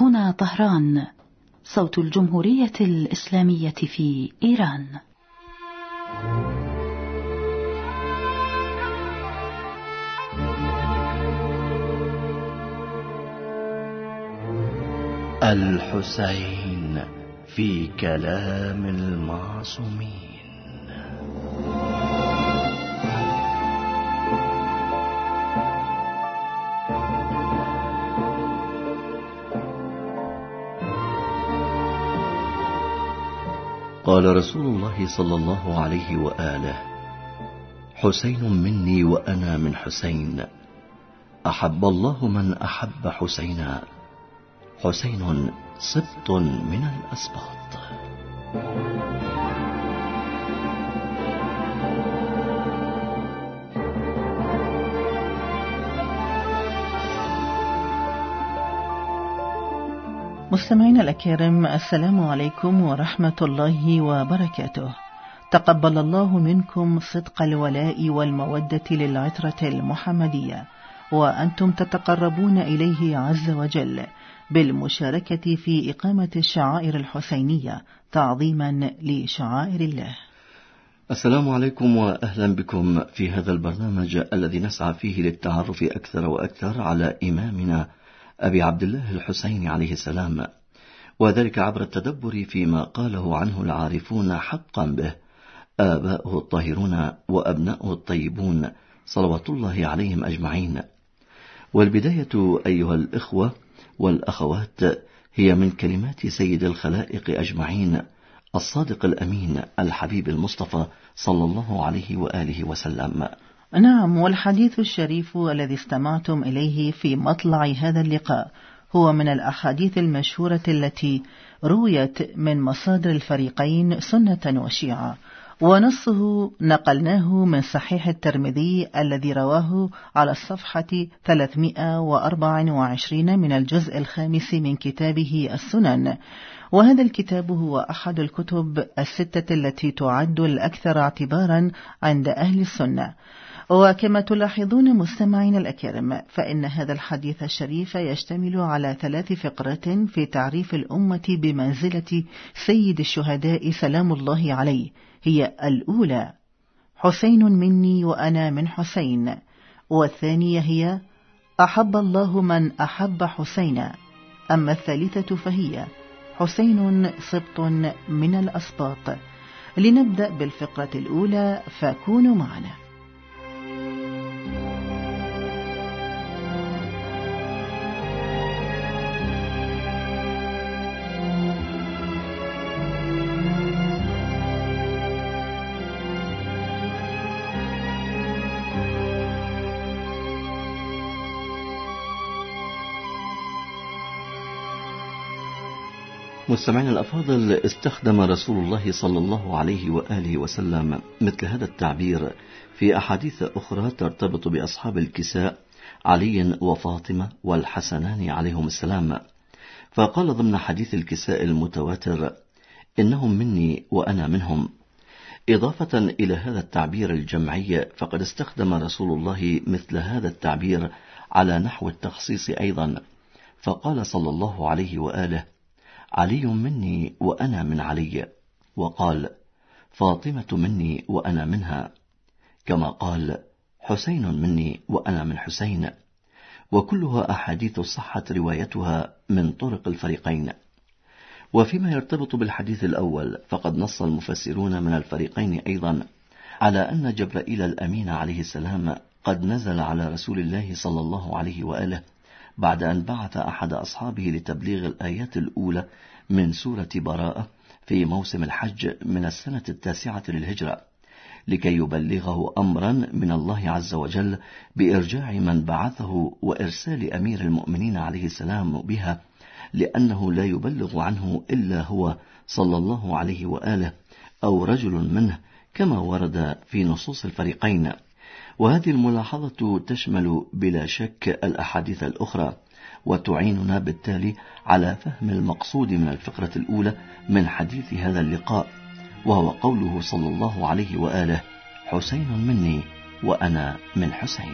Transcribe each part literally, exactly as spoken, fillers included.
هنا طهران، صوت الجمهورية الإسلامية في إيران. الحسين في كلام المعصومين. قال رسول الله صلى الله عليه وآله: حسين مني وأنا من حسين، أحب الله من أحب حسينا، حسين سبط من الأسباط. مستمعينا الأكارم، السلام عليكم ورحمة الله وبركاته. تقبل الله منكم صدق الولاء والمودة للعترة المحمدية، وأنتم تتقربون إليه عز وجل بالمشاركة في إقامة الشعائر الحسينية تعظيما لشعائر الله. السلام عليكم وأهلا بكم في هذا البرنامج الذي نسعى فيه للتعرف أكثر وأكثر على إمامنا أبي عبد الله الحسين عليه السلام، وذلك عبر التدبر فيما قاله عنه العارفون حقا به، آباؤه الطاهرون وأبناؤه الطيبون صلوات الله عليهم أجمعين. والبداية أيها الإخوة والأخوات هي من كلمات سيد الخلائق أجمعين الصادق الأمين الحبيب المصطفى صلى الله عليه وآله وسلم. نعم، والحديث الشريف الذي استمعتم إليه في مطلع هذا اللقاء هو من الأحاديث المشهورة التي رويت من مصادر الفريقين سنة وشيعة، ونصه نقلناه من صحيح الترمذي الذي رواه على الصفحة ثلاثمائة وأربعة وعشرين من الجزء الخامس من كتابه السنن. وهذا الكتاب هو أحد الكتب الستة التي تعد الأكثر اعتبارا عند أهل السنة. وكما تلاحظون مستمعين الأكارم، فإن هذا الحديث الشريف يشتمل على ثلاث فقرات في تعريف الأمة بمنزلة سيد الشهداء سلام الله عليه. هي الأولى: حسين مني وأنا من حسين. والثانية هي: أحب الله من أحب حسينا. أما الثالثة فهي: حسين سبط من الأسباط. لنبدأ بالفقرة الأولى، فكونوا معنا. مستمعين الأفاضل، استخدم رسول الله صلى الله عليه وآله وسلم مثل هذا التعبير في أحاديث أخرى ترتبط بأصحاب الكساء علي وفاطمة والحسنان عليهم السلام. فقال ضمن حديث الكساء المتواتر: إنهم مني وأنا منهم. إضافة إلى هذا التعبير الجمعي، فقد استخدم رسول الله مثل هذا التعبير على نحو التخصيص أيضا، فقال صلى الله عليه وآله: علي مني وأنا من علي، وقال: فاطمة مني وأنا منها، كما قال: حسين مني وأنا من حسين. وكلها أحاديث صحت روايتها من طرق الفريقين. وفيما يرتبط بالحديث الأول، فقد نص المفسرون من الفريقين أيضا على أن جبرائيل الأمين عليه السلام قد نزل على رسول الله صلى الله عليه وآله بعد أن بعث أحد أصحابه لتبليغ الآيات الأولى من سورة براءة في موسم الحج من السنة التاسعة للهجرة، لكي يبلغه أمرا من الله عز وجل بإرجاع من بعثه وإرسال أمير المؤمنين عليه السلام بها، لأنه لا يبلغ عنه إلا هو صلى الله عليه وآله أو رجل منه، كما ورد في نصوص الفريقين. وهذه الملاحظة تشمل بلا شك الأحاديث الأخرى، وتعيننا بالتالي على فهم المقصود من الفقرة الأولى من حديث هذا اللقاء، وهو قوله صلى الله عليه وآله: حسين مني وأنا من حسين.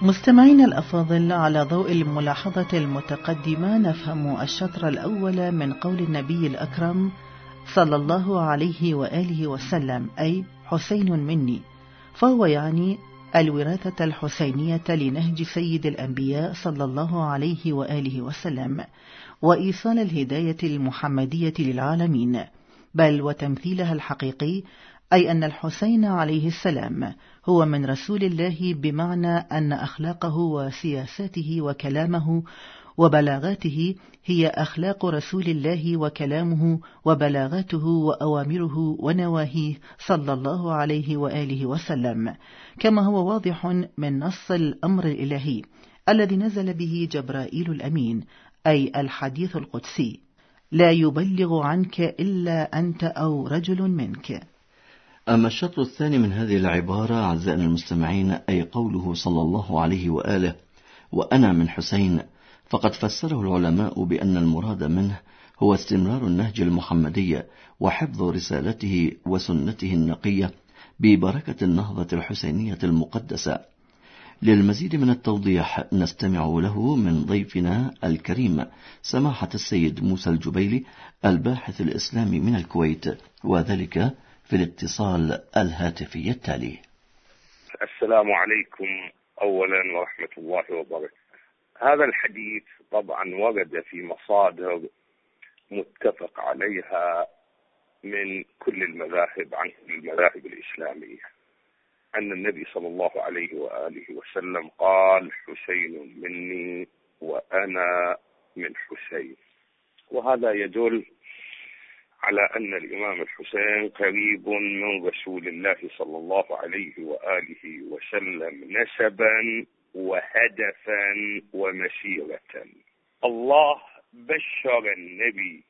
مستمعينا الأفاضل، على ضوء الملاحظة المتقدمة نفهم الشطر الأول من قول النبي الأكرم صلى الله عليه وآله وسلم، أي حسين مني، فهو يعني الوراثة الحسينية لنهج سيد الأنبياء صلى الله عليه وآله وسلم، وإيصال الهداية المحمدية للعالمين، بل وتمثيلها الحقيقي، أي أن الحسين عليه السلام هو من رسول الله، بمعنى أن أخلاقه وسياساته وكلامه وبلاغاته هي أخلاق رسول الله وكلامه وبلاغاته وأوامره ونواهيه صلى الله عليه وآله وسلم، كما هو واضح من نص الأمر الإلهي الذي نزل به جبرائيل الأمين، أي الحديث القدسي: لا يبلغ عنك إلا أنت أو رجل منك. أما الشطر الثاني من هذه العبارة أعزائنا المستمعين، أي قوله صلى الله عليه وآله وأنا من حسين، فقد فسره العلماء بأن المراد منه هو استمرار النهج المحمدي وحفظ رسالته وسنته النقية ببركة النهضة الحسينية المقدسة. للمزيد من التوضيح نستمع له من ضيفنا الكريم سماحة السيد موسى الجبيلي، الباحث الإسلامي من الكويت، وذلك في الاتصال الهاتفي التالي. السلام عليكم أولا ورحمة الله وبركاته. هذا الحديث طبعا ورد في مصادر متفق عليها من كل المذاهب عن كل المذاهب الإسلامية، أن النبي صلى الله عليه وآله وسلم قال: حسين مني وأنا من حسين. وهذا يدل على أن الإمام الحسين قريب من رسول الله صلى الله عليه وآله وسلم نسبا وهدفا ومسيرة. الله بشر النبي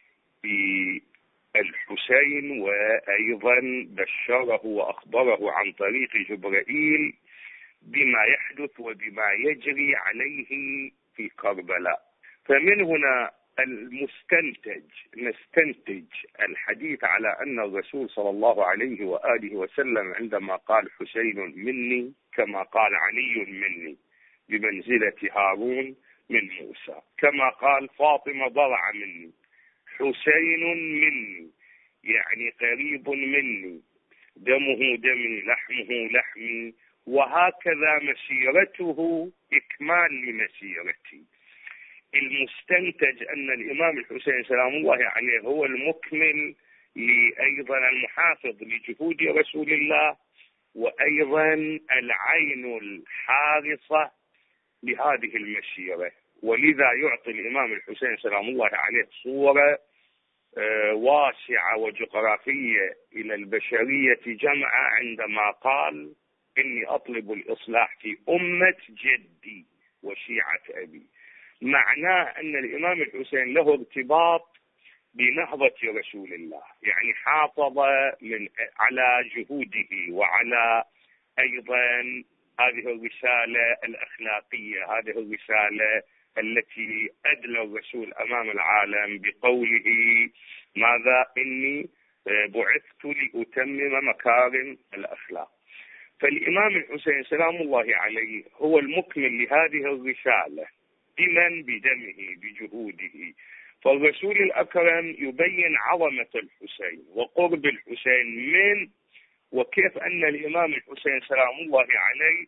بالحسين، وأيضا بشره وأخبره عن طريق جبرائيل بما يحدث وبما يجري عليه في كربلاء. فمن هنا المستنتج نستنتج الحديث على أن الرسول صلى الله عليه وآله وسلم عندما قال حسين مني، كما قال علي مني بمنزلة هارون من موسى، كما قال فاطمة ضرع مني، حسين مني يعني قريب مني، دمه دمي لحمه لحمي، وهكذا مسيرته إكمال لمسيرتي. المستنتج أن الإمام الحسين سلام الله عليه هو المكمل أيضا المحافظ لجهود رسول الله، وأيضا العين الحارصة لهذه المسيرة. ولذا يعطي الإمام الحسين سلام الله عليه صورة واسعة وجغرافية إلى البشرية جمعا عندما قال: إني أطلب الإصلاح في أمة جدي وشيعة أبي. معناه أن الإمام الحسين له ارتباط بنهضة رسول الله، يعني حافظ من على جهوده وعلى أيضا هذه الرسالة الأخلاقية، هذه الرسالة التي أدلى الرسول أمام العالم بقوله: ماذا إني بعثت لأتمم مكارم الأخلاق. فالإمام الحسين سلام الله عليه هو المكمل لهذه الرسالة، بمن؟ بدمه بجهوده. فالرسول الأكرم يبين عظمة الحسين وقرب الحسين من، وكيف أن الإمام الحسين سلام الله عليه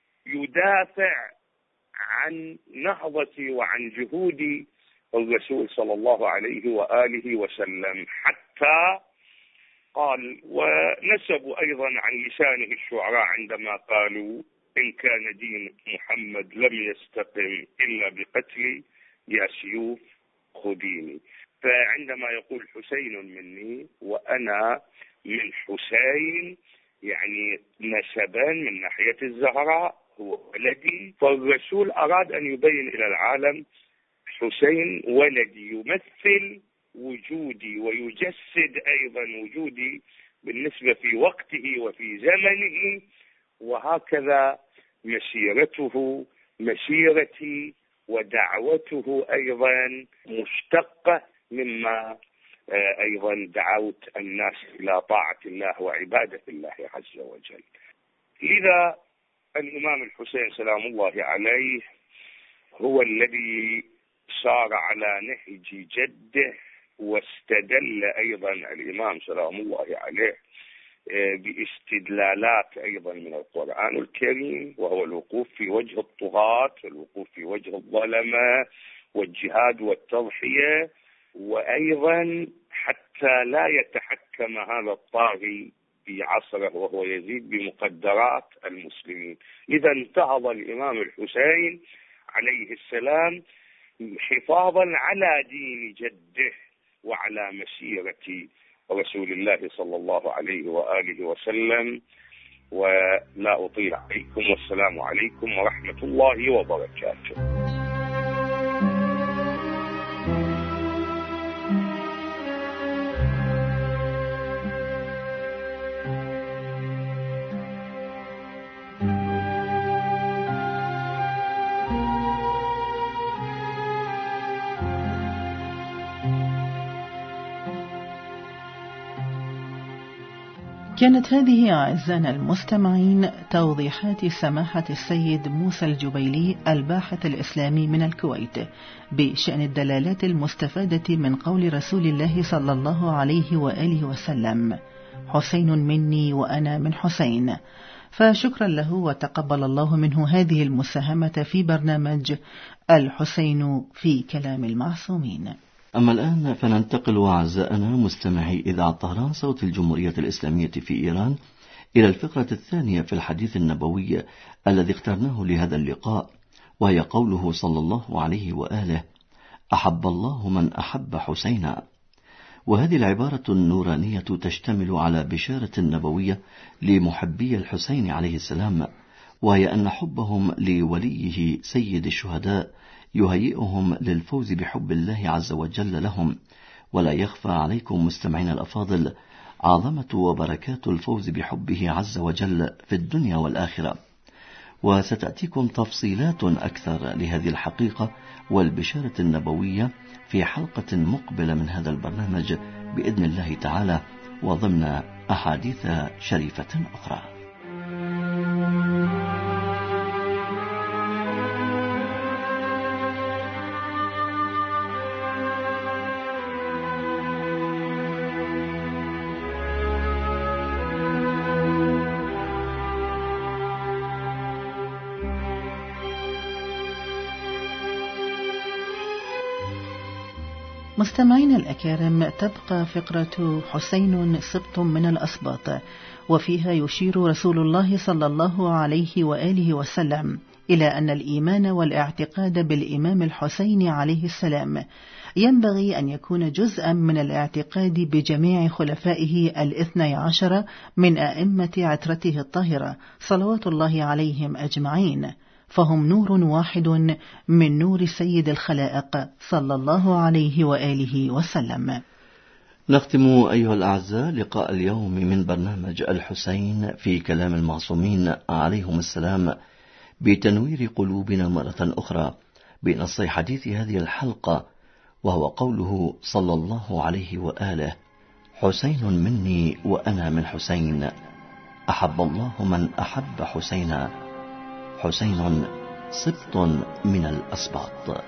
يدافع عن نهضة وعن جهود الرسول صلى الله عليه وآله وسلم، حتى قال ونسبوا أيضا عن لسانه الشعراء عندما قالوا: إن كان دين محمد لم يستقم إلا بقتلي يا سيوف خذيني. فعندما يقول حسين مني وأنا من حسين، يعني نسبا من ناحية الزهراء هو ولدي. فالرسول أراد أن يبين إلى العالم: حسين ولدي، يمثل وجودي ويجسد أيضا وجودي بالنسبة في وقته وفي زمنه، وهكذا مسيرته مسيرتي ودعوته أيضا مشتقة مما أيضا دعوت الناس إلى طاعة الله وعبادة الله عز وجل. لذا الإمام الحسين سلام الله عليه هو الذي سار على نهج جده، واستدل أيضا الإمام سلام الله عليه باستدلالات أيضا من القرآن الكريم، وهو الوقوف في وجه الطغاة والوقوف في وجه الظلمة والجهاد والتضحية، وأيضا حتى لا يتحكم هذا الطاغي في عصره وهو يزيد بمقدرات المسلمين. لذا انتهض الإمام الحسين عليه السلام حفاظا على دين جده وعلى مسيرة رسول الله صلى الله عليه وآله وسلم. ولا أطيل عليكم، والسلام عليكم ورحمة الله وبركاته. كانت هذه أعزائنا المستمعين توضيحات سماحة السيد موسى الجبيلي الباحث الإسلامي من الكويت بشأن الدلالات المستفادة من قول رسول الله صلى الله عليه وآله وسلم: حسين مني وأنا من حسين. فشكرا له وتقبل الله منه هذه المساهمة في برنامج الحسين في كلام المعصومين. أما الآن فننتقل أعزائنا مستمعي إذاعة طهران صوت الجمهورية الإسلامية في إيران إلى الفقرة الثانية في الحديث النبوي الذي اخترناه لهذا اللقاء، وهي قوله صلى الله عليه وآله: أحب الله من أحب حسينا. وهذه العبارة النورانية تشتمل على بشارة نبوية لمحبي الحسين عليه السلام، وهي أن حبهم لوليه سيد الشهداء يهيئهم للفوز بحب الله عز وجل لهم. ولا يخفى عليكم مستمعين الأفاضل عظمة وبركات الفوز بحبه عز وجل في الدنيا والآخرة. وستأتيكم تفصيلات أكثر لهذه الحقيقة والبشارة النبوية في حلقة مقبلة من هذا البرنامج بإذن الله تعالى، وضمن أحاديث شريفة أخرى. مستمعين الأكارم، تبقى فقرة حسين سبط من الأسباط، وفيها يشير رسول الله صلى الله عليه وآله وسلم إلى أن الإيمان والاعتقاد بالإمام الحسين عليه السلام ينبغي أن يكون جزءا من الاعتقاد بجميع خلفائه الاثني عشر من أئمة عترته الطاهرة صلوات الله عليهم أجمعين، فهم نور واحد من نور سيد الخلائق صلى الله عليه وآله وسلم. نختم أيها الأعزاء لقاء اليوم من برنامج الحسين في كلام المعصومين عليهم السلام بتنوير قلوبنا مرة أخرى بنص حديث هذه الحلقة، وهو قوله صلى الله عليه وآله: حسين مني وأنا من حسين، أحب الله من أحب حسينا، حسين سبط من الأسباط.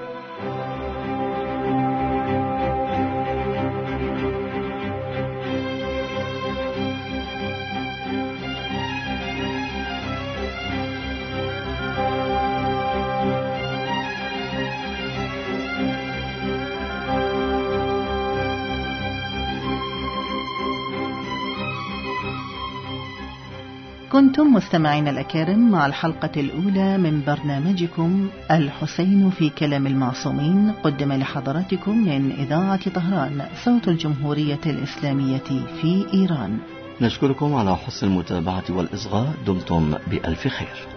كنتم مستمعين الأكارم مع الحلقة الأولى من برنامجكم الحسين في كلام المعصومين، قدم لحضراتكم من إذاعة طهران صوت الجمهورية الإسلامية في إيران. نشكركم على حسن المتابعة والإصغاء، دمتم بألف خير.